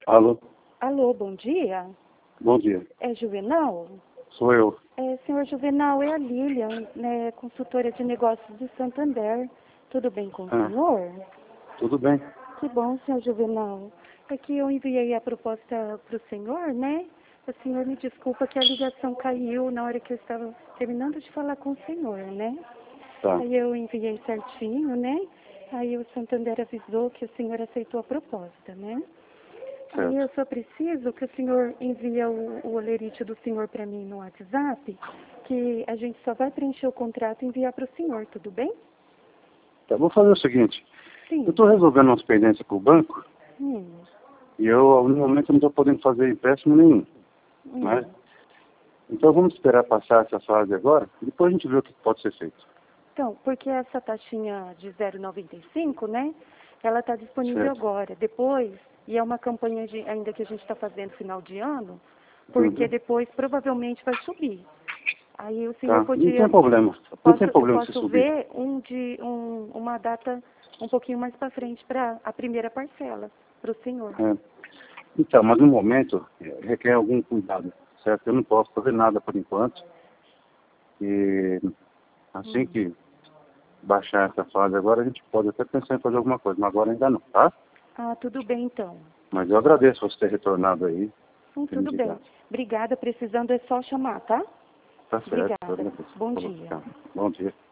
Alô? Alô, bom dia. Bom dia. É Juvenal? Sou eu. Senhor Juvenal, é a Lilian, né, consultora de negócios do Santander. Tudo bem com o senhor? Tudo bem. Que bom, senhor Juvenal. É que eu enviei a proposta para o senhor, né? O senhor me desculpa que a ligação caiu na hora que eu estava terminando de falar com o senhor, né? Tá. Aí eu enviei certinho, né? Aí o Santander avisou que o senhor aceitou a proposta, né? Certo. Aí eu só preciso que o senhor envie o olerite do senhor para mim no WhatsApp, que a gente só vai preencher o contrato e enviar para o senhor, tudo bem? Tá, vou fazer o seguinte. Sim. Eu estou resolvendo umas pendências com o banco e eu, no momento, não estou podendo fazer empréstimo nenhum. Né? Então vamos esperar passar essa fase agora e depois a gente vê o que pode ser feito. Então, porque essa taxinha de 0,95, né? Ela está disponível Certo. agora. Depois, e é uma campanha ainda que a gente está fazendo final de ano, porque depois provavelmente vai subir. Aí o senhor Tá. podia... Não tem problema. Não tem Eu problema se posso subir. ver uma data um pouquinho mais para frente para a primeira parcela, para o senhor. É. Então, mas no momento requer algum cuidado, certo? Eu não posso fazer nada por enquanto. E assim que baixar essa fase agora, a gente pode até pensar em fazer alguma coisa, mas agora ainda não, tá? Ah, tudo bem então. Mas eu agradeço você ter retornado aí. Tudo bem. Obrigada, precisando é só chamar, tá? Tá certo. Obrigada. Bom dia. Bom dia.